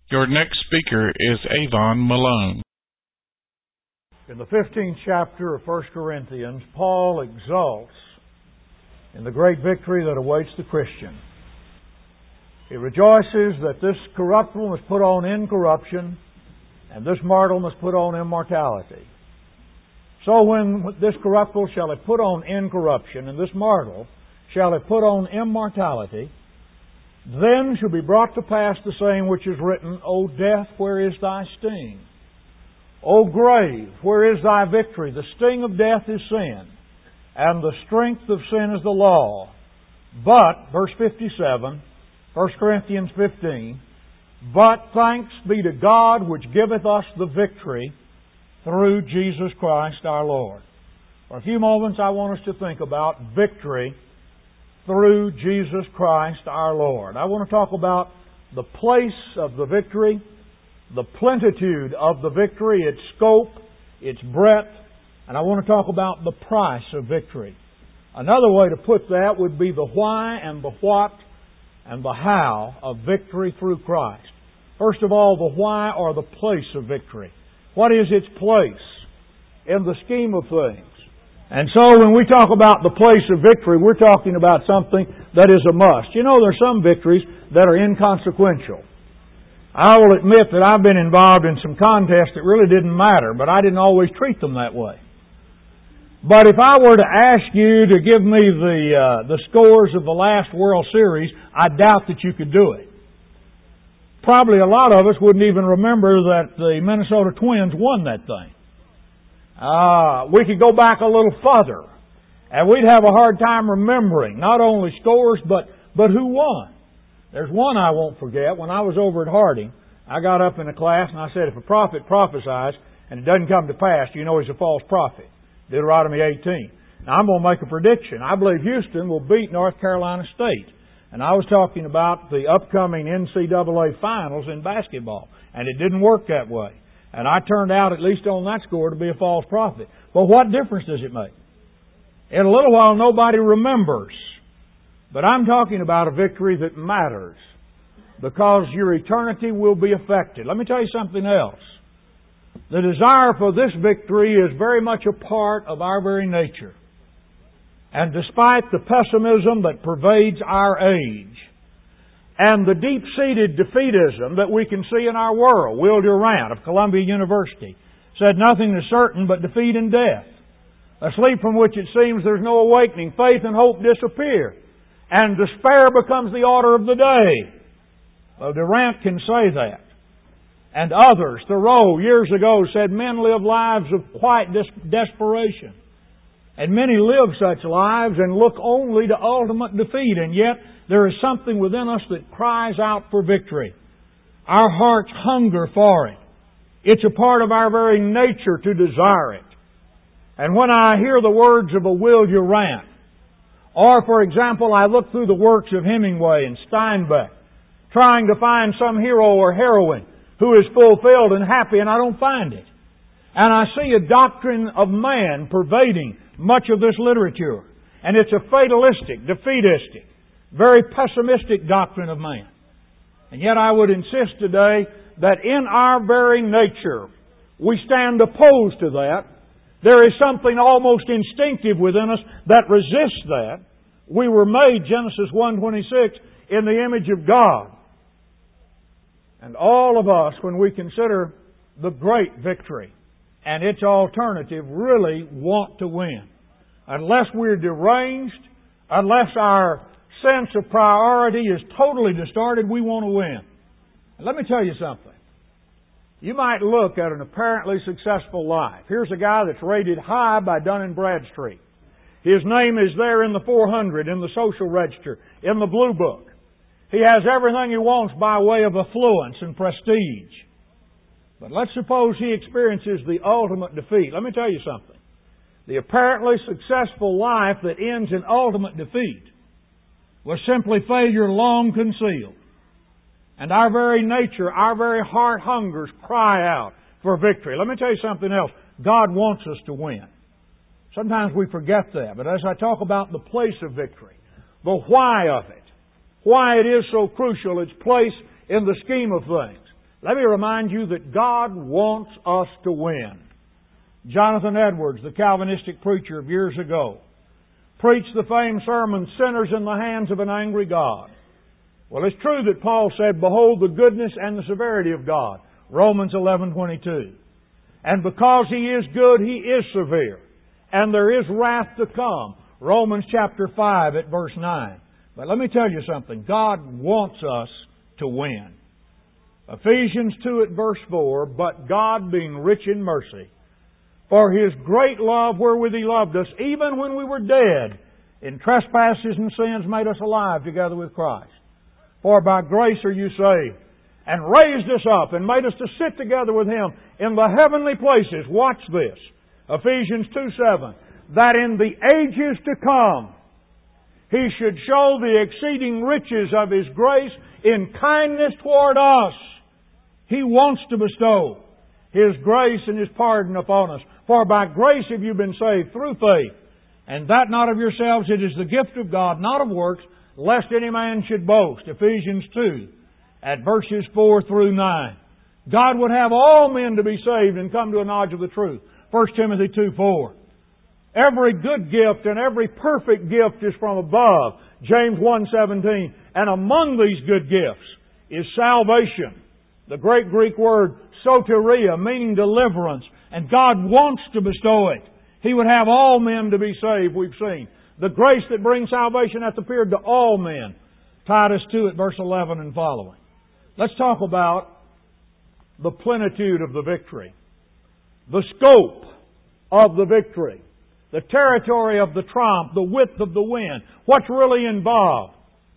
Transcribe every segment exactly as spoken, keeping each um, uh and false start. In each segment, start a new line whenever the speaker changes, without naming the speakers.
Your next speaker is Avon Malone.
In the fifteenth chapter of First Corinthians, Paul exults in the great victory that awaits the Christian. He rejoices that this corruptible must put on incorruption, and this mortal must put on immortality. So when this corruptible shall have put on incorruption, and this mortal shall have put on immortality, then shall be brought to pass the saying which is written, O death, where is thy sting? O grave, where is thy victory? The sting of death is sin, and the strength of sin is the law. But, verse fifty-seven, First Corinthians fifteen, but thanks be to God which giveth us the victory through Jesus Christ our Lord. For a few moments I want us to think about victory through Jesus Christ our Lord. I want to talk about the place of the victory, the plenitude of the victory, its scope, its breadth, and I want to talk about the price of victory. Another way to put that would be the why and the what and the how of victory through Christ. First of all, the why or the place of victory. What is its place in the scheme of things? And so when we talk about the place of victory, we're talking about something that is a must. You know, there are some victories that are inconsequential. I will admit that I've been involved in some contests that really didn't matter, but I didn't always treat them that way. But if I were to ask you to give me the uh, the scores of the last World Series, I doubt that you could do it. Probably a lot of us wouldn't even remember that the Minnesota Twins won that thing. Uh, we could go back a little further, and we'd have a hard time remembering not only scores, but, but who won. There's one I won't forget. When I was over at Harding, I got up in a class and I said, if a prophet prophesies and it doesn't come to pass, you know he's a false prophet. Deuteronomy eighteen. Now I'm going to make a prediction. I believe Houston will beat North Carolina State. And I was talking about the upcoming N C double A finals in basketball. And it didn't work that way. And I turned out, at least on that score, to be a false prophet. But what difference does it make? In a little while, nobody remembers. But I'm talking about a victory that matters, because your eternity will be affected. Let me tell you something else. The desire for this victory is very much a part of our very nature. And despite the pessimism that pervades our age, and the deep-seated defeatism that we can see in our world, Will Durant of Columbia University said nothing is certain but defeat and death. A sleep from which it seems there's no awakening. Faith and hope disappear, and despair becomes the order of the day. Well, Durant can say that. And others, Thoreau years ago said men live lives of quiet des- desperation. And many live such lives and look only to ultimate defeat, and yet there is something within us that cries out for victory. Our hearts hunger for it. It's a part of our very nature to desire it. And when I hear the words of a Will Durant, or, for example, I look through the works of Hemingway and Steinbeck, trying to find some hero or heroine who is fulfilled and happy, and I don't find it. And I see a doctrine of man pervading much of this literature. And it's a fatalistic, defeatistic, very pessimistic doctrine of man. And yet I would insist today that in our very nature, we stand opposed to that. There is something almost instinctive within us that resists that. We were made, Genesis one twenty-six, in the image of God. And all of us, when we consider the great victory and its alternative, really want to win. Unless we're deranged, unless our sense of priority is totally distorted, we want to win. And let me tell you something. You might look at an apparently successful life. Here's a guy that's rated high by Dun and Bradstreet. His name is there in the four hundred, in the social register, in the Blue Book. He has everything he wants by way of affluence and prestige. But let's suppose he experiences the ultimate defeat. Let me tell you something. The apparently successful life that ends in ultimate defeat was simply failure long concealed. And our very nature, our very heart hungers cry out for victory. Let me tell you something else. God wants us to win. Sometimes we forget that. But as I talk about the place of victory, the why of it, why it is so crucial, its place in the scheme of things, Let me remind you that God wants us to win. Jonathan Edwards, the Calvinistic preacher of years ago, preached the famed sermon, Sinners in the Hands of an Angry God. Well, it's true that Paul said, Behold the goodness and the severity of God. Romans eleven twenty-two. And because He is good, He is severe. And there is wrath to come. Romans chapter five at verse nine. But let me tell you something. God wants us to win. Ephesians two at verse four, But God being rich in mercy, for His great love wherewith He loved us, even when we were dead in trespasses and sins, made us alive together with Christ. For by grace are you saved, and raised us up, and made us to sit together with Him in the heavenly places. Watch this. Ephesians two seven. That in the ages to come, He should show the exceeding riches of His grace in kindness toward us. He wants to bestow His grace and His pardon upon us. For by grace have you been saved through faith, and that not of yourselves, it is the gift of God, not of works, lest any man should boast. Ephesians two, at verses four through nine. God would have all men to be saved and come to a knowledge of the truth. First Timothy two four. Every good gift and every perfect gift is from above. James one seventeen. And among these good gifts is salvation. The great Greek word soteria, meaning deliverance. And God wants to bestow it. He would have all men to be saved, we've seen. The grace that brings salvation hath appeared to all men. Titus two at verse eleven and following. Let's talk about the plenitude of the victory. The scope of the victory. The territory of the trump. The width of the win. What's really involved?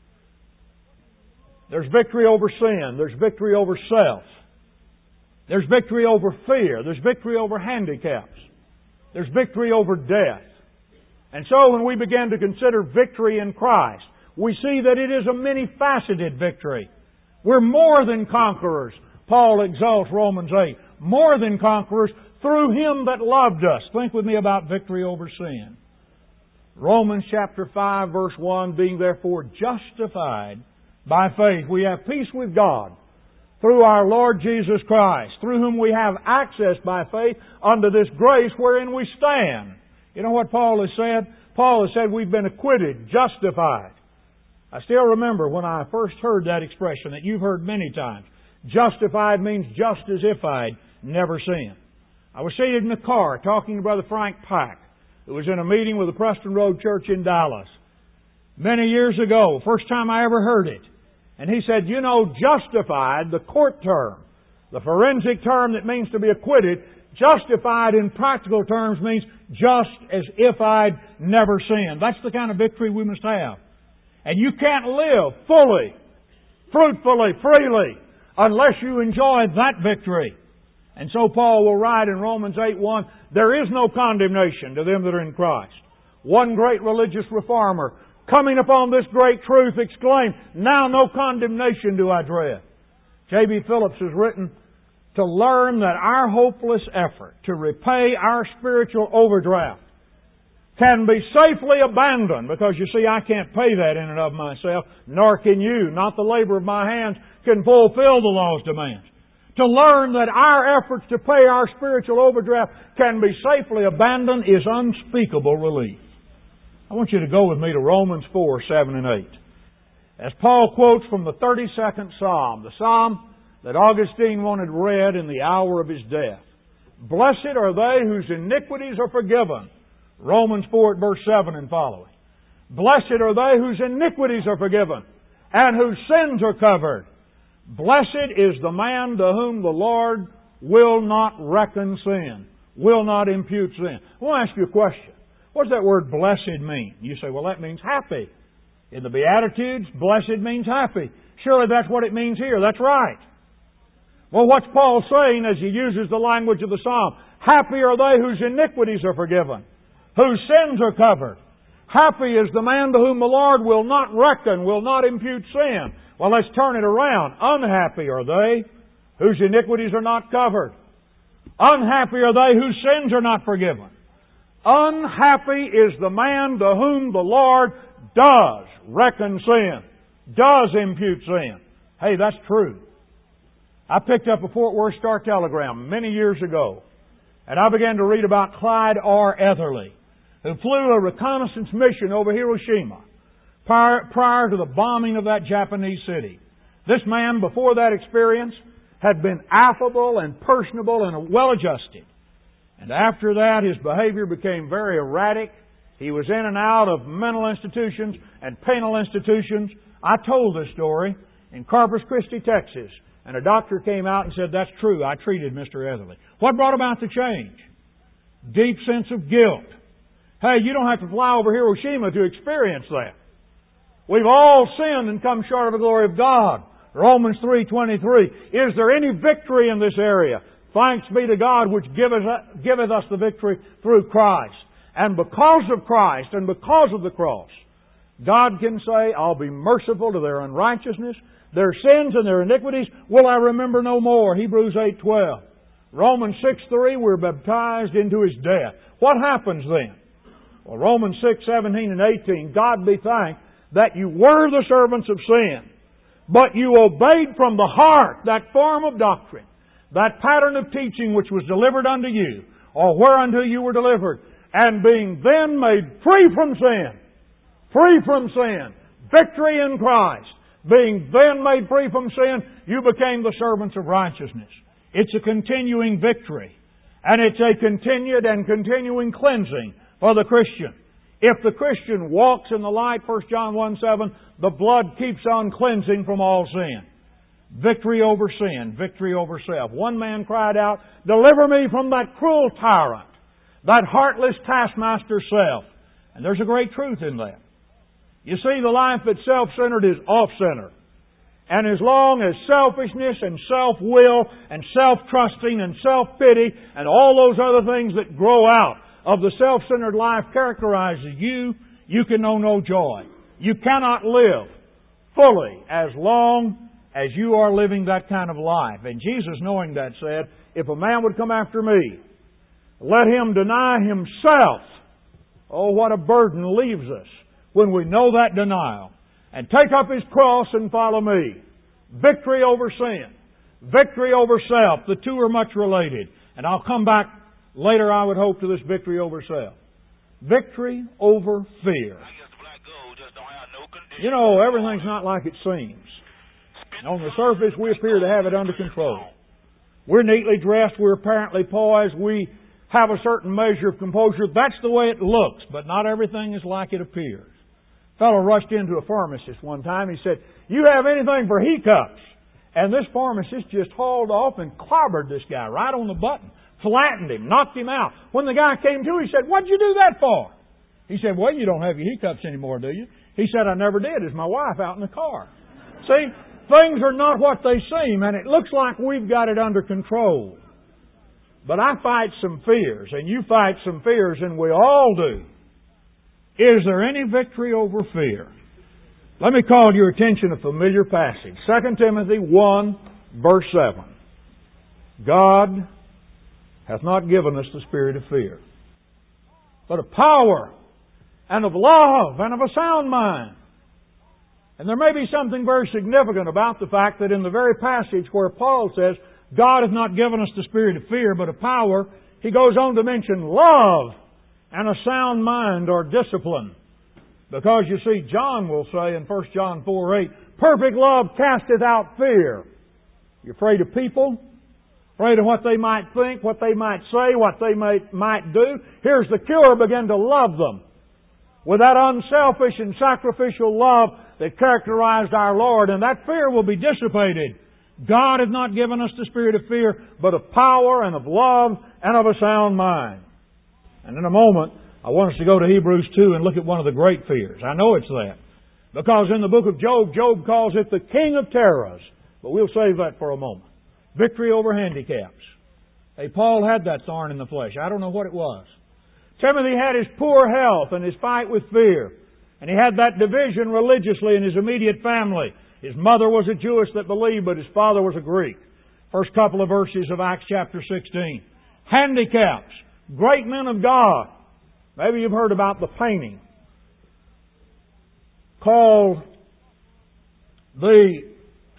There's victory over sin. There's victory over self. There's victory over fear. There's victory over handicaps. There's victory over death. And so when we begin to consider victory in Christ, we see that it is a many-faceted victory. We're more than conquerors. Paul exalts Romans eight. More than conquerors through Him that loved us. Think with me about victory over sin. Romans chapter five verse one, being therefore justified by faith, we have peace with God through our Lord Jesus Christ, through whom we have access by faith unto this grace wherein we stand. You know what Paul has said? Paul has said we've been acquitted, justified. I still remember when I first heard that expression that you've heard many times. Justified means just as if I'd never sinned. I was seated in the car talking to Brother Frank Pack, who was in a meeting with the Preston Road Church in Dallas many years ago, first time I ever heard it. And he said, you know, justified, the court term, the forensic term that means to be acquitted, justified in practical terms means just as if I'd never sinned. That's the kind of victory we must have. And you can't live fully, fruitfully, freely, unless you enjoy that victory. And so Paul will write in Romans eight one, there is no condemnation to them that are in Christ. One great religious reformer, coming upon this great truth, exclaimed, now no condemnation do I dread. J B Phillips has written, to learn that our hopeless effort to repay our spiritual overdraft can be safely abandoned, because you see, I can't pay that in and of myself, nor can you. Not the labor of my hands can fulfill the law's demands. To learn that our efforts to pay our spiritual overdraft can be safely abandoned is unspeakable relief. I want you to go with me to Romans four, seven and eight. As Paul quotes from the thirty-second Psalm, the Psalm that Augustine wanted read in the hour of his death. Blessed are they whose iniquities are forgiven. Romans four at verse seven and following. Blessed are they whose iniquities are forgiven and whose sins are covered. Blessed is the man to whom the Lord will not reckon sin, will not impute sin. I want to ask you a question. What does that word blessed mean? You say, well, that means happy. In the Beatitudes, blessed means happy. Surely that's what it means here. That's right. Well, what's Paul saying as he uses the language of the Psalm? Happy are they whose iniquities are forgiven, whose sins are covered. Happy is the man to whom the Lord will not reckon, will not impute sin. Well, let's turn it around. Unhappy are they whose iniquities are not covered. Unhappy are they whose sins are not forgiven. Unhappy is the man to whom the Lord does reckon sin, does impute sin. Hey, that's true. I picked up a Fort Worth Star-Telegram many years ago, and I began to read about Clyde R. Etherly, who flew a reconnaissance mission over Hiroshima prior, prior to the bombing of that Japanese city. This man, before that experience, had been affable and personable and well-adjusted. And after that, his behavior became very erratic. He was in and out of mental institutions and penal institutions. I told this story in Corpus Christi, Texas, and a doctor came out and said, "That's true, I treated Mister Etherly." What brought about the change? Deep sense of guilt. Hey, you don't have to fly over Hiroshima to experience that. We've all sinned and come short of the glory of God. Romans three twenty-three. Is there any victory in this area? Thanks be to God which giveth, giveth us the victory through Christ. And because of Christ and because of the cross, God can say, I'll be merciful to their unrighteousness, their sins and their iniquities will I remember no more. Hebrews eight twelve. Romans six three, we're baptized into His death. What happens then? Well, Romans six seventeen and eighteen, God be thanked that you were the servants of sin, but you obeyed from the heart that form of doctrine, that pattern of teaching which was delivered unto you, or whereunto you were delivered, and being then made free from sin, free from sin, victory in Christ, being then made free from sin, you became the servants of righteousness. It's a continuing victory, and it's a continued and continuing cleansing for the Christian. If the Christian walks in the light, First John one seven, the blood keeps on cleansing from all sin. Victory over sin, victory over self. One man cried out, "Deliver me from that cruel tyrant, that heartless taskmaster self." And there's a great truth in that. You see, the life that's self-centered is off-centered. And as long as selfishness and self-will and self-trusting and self-pity and all those other things that grow out of the self-centered life characterizes you, you can know no joy. You cannot live fully as long as you are living that kind of life. And Jesus, knowing that, said, if a man would come after me, let him deny himself. Oh, what a burden leaves us when we know that denial. And take up his cross and follow me. Victory over sin. Victory over self. The two are much related. And I'll come back later, I would hope, to this victory over self. Victory over fear. You know, everything's not like it seems. On the surface, we appear to have it under control. We're neatly dressed. We're apparently poised. We have a certain measure of composure. That's the way it looks, but not everything is like it appears. A fellow rushed into a pharmacist one time. He said, "You have anything for hiccups?" And this pharmacist just hauled off and clobbered this guy right on the button. Flattened him, knocked him out. When the guy came to, he said, "What'd you do that for?" He said, "Well, you don't have your hiccups anymore, do you?" He said, "I never did. It's my wife out in the car." See, things are not what they seem, and it looks like we've got it under control. But I fight some fears, and you fight some fears, and we all do. Is there any victory over fear? Let me call to your attention a familiar passage. Second Timothy one, verse seven. God hath not given us the spirit of fear, but of power, and of love, and of a sound mind. And there may be something very significant about the fact that in the very passage where Paul says, God hath not given us the spirit of fear, but of power, he goes on to mention love and a sound mind or discipline. Because you see, John will say in First John four eight, perfect love casteth out fear. You're afraid of people? Afraid of what they might think, what they might say, what they might, might do? Here's the cure. Begin to love them with that unselfish and sacrificial love that characterized our Lord, and that fear will be dissipated. God hath not given us the spirit of fear, but of power and of love and of a sound mind. And in a moment, I want us to go to Hebrews two and look at one of the great fears. I know it's that. Because in the book of Job, Job calls it the king of terrors. But we'll save that for a moment. Victory over handicaps. Hey, Paul had that thorn in the flesh. I don't know what it was. Timothy had his poor health and his fight with fear. And he had that division religiously in his immediate family. His mother was a Jewess that believed, but his father was a Greek. First couple of verses of Acts chapter sixteen. Handicaps. Great men of God. Maybe you've heard about the painting called The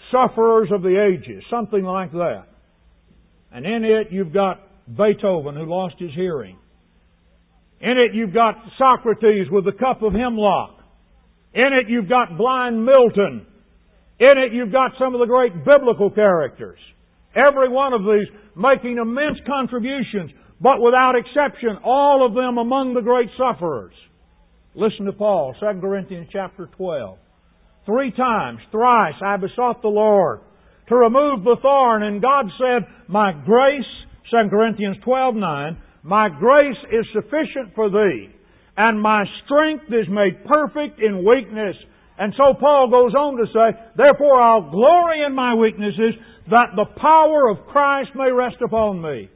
sufferers of the ages, something like that. And in it you've got Beethoven who lost his hearing. In it you've got Socrates with the cup of hemlock. In it you've got blind Milton. In it you've got some of the great biblical characters. Every one of these making immense contributions, but without exception, all of them among the great sufferers. Listen to Paul, Second Corinthians chapter twelve. Three times, thrice, I besought the Lord to remove the thorn, and God said, my grace, Second Corinthians twelve nine, my grace is sufficient for thee, and my strength is made perfect in weakness. And so Paul goes on to say, therefore I'll glory in my weaknesses, that the power of Christ may rest upon me.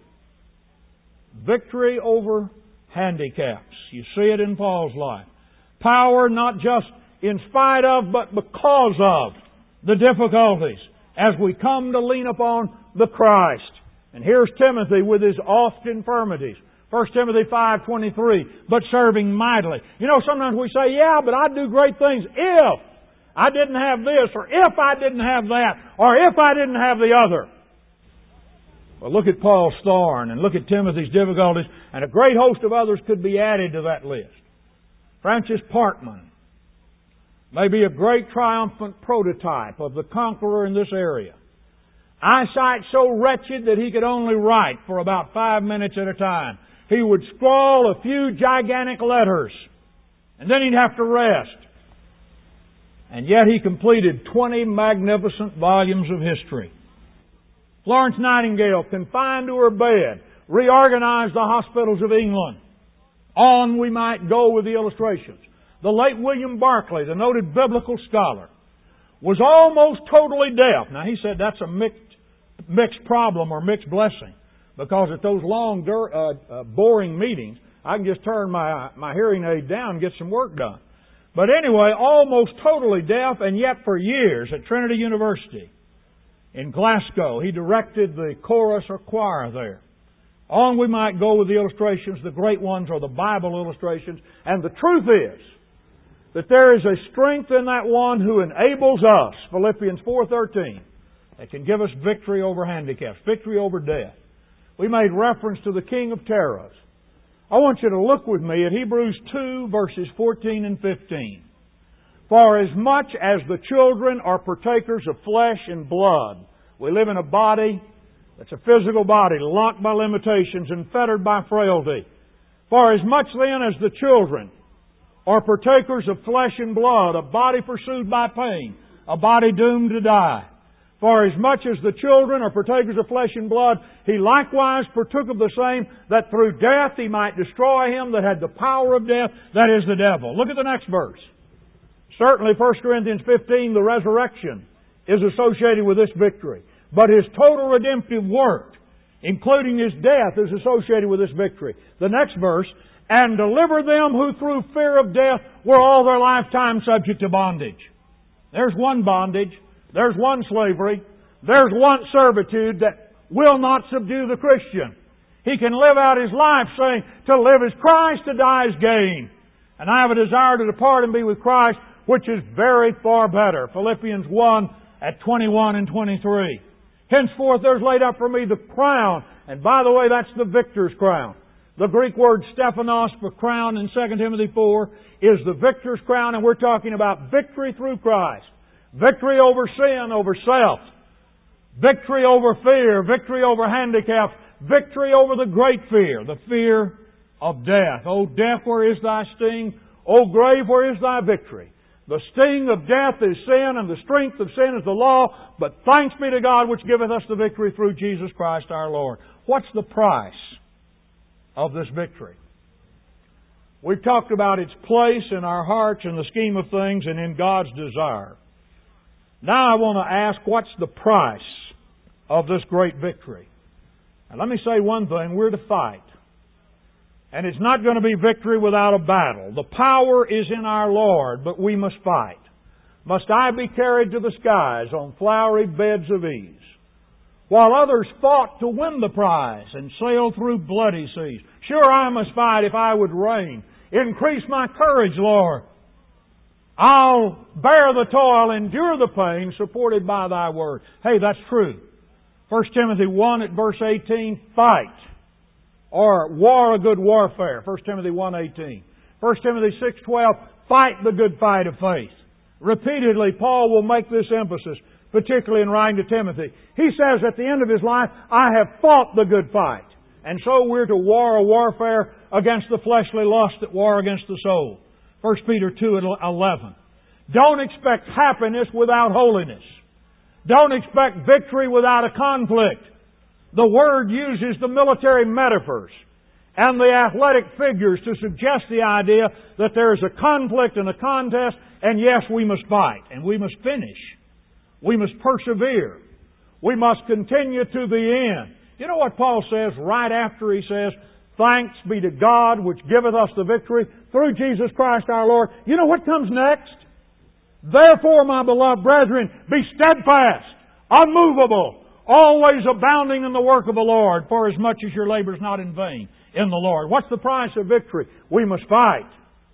Victory over handicaps. You see it in Paul's life. Power not just in spite of, but because of the difficulties as we come to lean upon the Christ. And here's Timothy with his oft infirmities. First Timothy five twenty-three, but serving mightily. You know, sometimes we say, yeah, but I'd do great things if I didn't have this, or if I didn't have that, or if I didn't have the other. Well, look at Paul's thorn, and look at Timothy's difficulties, and a great host of others could be added to that list. Francis Parkman may be a great triumphant prototype of the conqueror in this area. Eyesight so wretched that he could only write for about five minutes at a time. He would scrawl a few gigantic letters, and then he'd have to rest. And yet he completed twenty magnificent volumes of history. Florence Nightingale, confined to her bed, reorganized the hospitals of England. On we might go with the illustrations. The late William Barclay, the noted biblical scholar, was almost totally deaf. Now he said that's a mixed, mixed problem or mixed blessing, because at those long, uh, uh, boring meetings, I can just turn my, my hearing aid down and get some work done. But anyway, almost totally deaf, and yet for years at Trinity University in Glasgow, he directed the chorus or choir there. On we might go with the illustrations. The great ones are the Bible illustrations. And the truth is that there is a strength in that one who enables us, Philippians four thirteen, that can give us victory over handicaps, victory over death. We made reference to the King of Terrors. I want you to look with me at Hebrews two, verses fourteen and fifteen. For as much as the children are partakers of flesh and blood, we live in a body that's a physical body, locked by limitations and fettered by frailty. For as much then as the children are partakers of flesh and blood, a body pursued by pain, a body doomed to die. For as much as the children are partakers of flesh and blood, He likewise partook of the same, that through death He might destroy him that had the power of death, that is the devil. Look at the next verse. Certainly First Corinthians fifteen, the resurrection is associated with this victory. But His total redemptive work, including His death, is associated with this victory. The next verse, and deliver them who through fear of death were all their lifetime subject to bondage. There's one bondage. There's one slavery. There's one servitude that will not subdue the Christian. He can live out his life saying, to live is Christ, to die is gain. And I have a desire to depart and be with Christ, which is very far better. Philippians one at twenty-one and twenty-three. Henceforth there's laid up for me the crown. And by the way, that's the victor's crown. The Greek word Stephanos for crown in Second Timothy four is the victor's crown, and we're talking about victory through Christ. Victory over sin, over self. Victory over fear. Victory over handicaps. Victory over the great fear, the fear of death. O death, where is thy sting? O grave, where is thy victory? The sting of death is sin, and the strength of sin is the law. But thanks be to God which giveth us the victory through Jesus Christ our Lord. What's the price of this victory? We've talked about its place in our hearts in the scheme of things and in God's desire. Now I want to ask, what's the price of this great victory? And let me say one thing, we're to fight. And it's not going to be victory without a battle. The power is in our Lord, but we must fight. Must I be carried to the skies on flowery beds of ease, while others fought to win the prize and sail through bloody seas? Sure, I must fight if I would reign. Increase my courage, Lord. I'll bear the toil, endure the pain, supported by Thy Word. Hey, that's true. First Timothy one at verse eighteen, fight. Or war a good warfare. First Timothy one eighteen. First Timothy six twelve, fight the good fight of faith. Repeatedly, Paul will make this emphasis, particularly in writing to Timothy. He says at the end of his life, I have fought the good fight. And so we're to war a warfare against the fleshly lust that war against the soul. First Peter two eleven. Don't expect happiness without holiness. Don't expect victory without a conflict. The Word uses the military metaphors and the athletic figures to suggest the idea that there is a conflict and a contest, and yes, we must fight, and we must finish. We must persevere. We must continue to the end. You know what Paul says right after he says, thanks be to God which giveth us the victory through Jesus Christ our Lord. You know what comes next? Therefore, my beloved brethren, be steadfast, unmovable, always abounding in the work of the Lord, for as much as your labor is not in vain in the Lord. What's the price of victory? We must fight.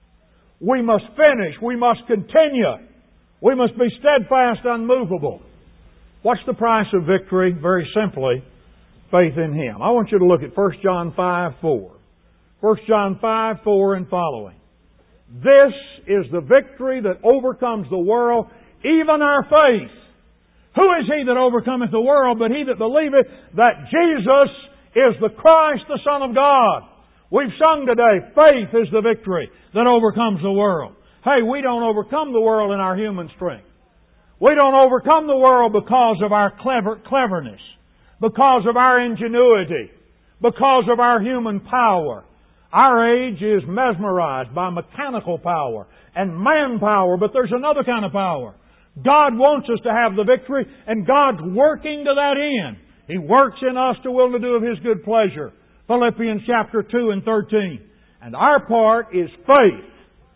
We must finish. We must continue. We must be steadfast, unmovable. What's the price of victory? Very simply, faith in Him. I want you to look at First John five four. First John five four and following. This is the victory that overcomes the world, even our faith. Who is he that overcometh the world but he that believeth that Jesus is the Christ, the Son of God? We've sung today, faith is the victory that overcomes the world. Hey, we don't overcome the world in our human strength. We don't overcome the world because of our clever cleverness, because of our ingenuity, because of our human power. Our age is mesmerized by mechanical power and manpower, but there's another kind of power. God wants us to have the victory, and God's working to that end. He works in us to will to do of His good pleasure. Philippians chapter two and thirteen. And our part is faith.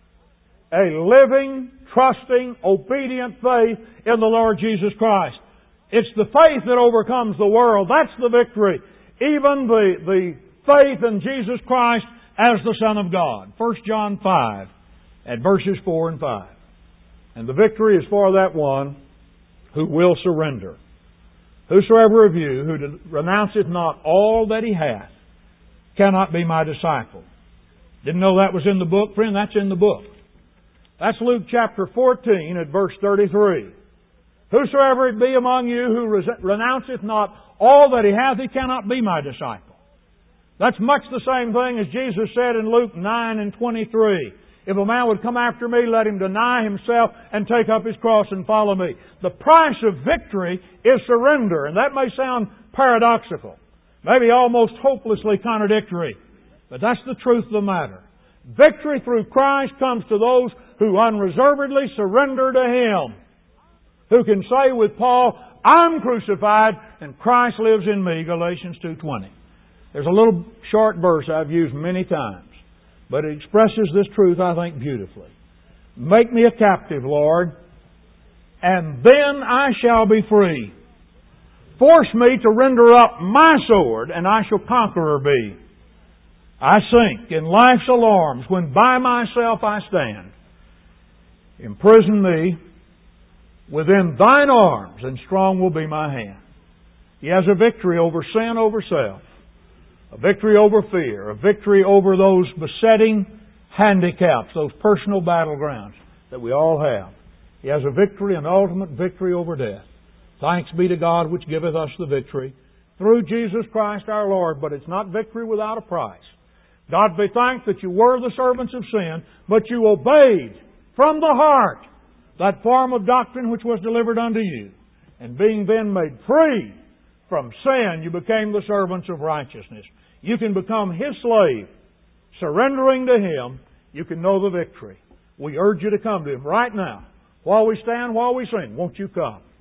A living, trusting, obedient faith in the Lord Jesus Christ. It's the faith that overcomes the world. That's the victory. Even the, the faith in Jesus Christ as the Son of God. First John five at verses four and five. And the victory is for that one who will surrender. Whosoever of you who renounceth not all that he hath cannot be my disciple. Didn't know that was in the book? Friend, that's in the book. That's Luke chapter fourteen at verse thirty-three. Whosoever it be among you who renounceth not all that he hath, he cannot be my disciple. That's much the same thing as Jesus said in Luke nine and twenty-three. If a man would come after me, let him deny himself and take up his cross and follow me. The price of victory is surrender. And that may sound paradoxical, maybe almost hopelessly contradictory. But that's the truth of the matter. Victory through Christ comes to those who unreservedly surrender to Him. Who can say with Paul, I'm crucified and Christ lives in me, Galatians two twenty. There's a little short verse I've used many times, but it expresses this truth, I think, beautifully. Make me a captive, Lord, and then I shall be free. Force me to render up my sword, and I shall conqueror be. I sink in life's alarms when by myself I stand. Imprison me within Thine arms, and strong will be my hand. He has a victory over sin, over self. A victory over fear. A victory over those besetting handicaps, those personal battlegrounds that we all have. He has a victory, an ultimate victory over death. Thanks be to God which giveth us the victory through Jesus Christ our Lord. But it's not victory without a price. God be thanked that you were the servants of sin, but you obeyed from the heart that form of doctrine which was delivered unto you. And being then made free from sin, you became the servants of righteousness. You can become His slave. Surrendering to Him, you can know the victory. We urge you to come to Him right now. While we stand, while we sing, won't you come?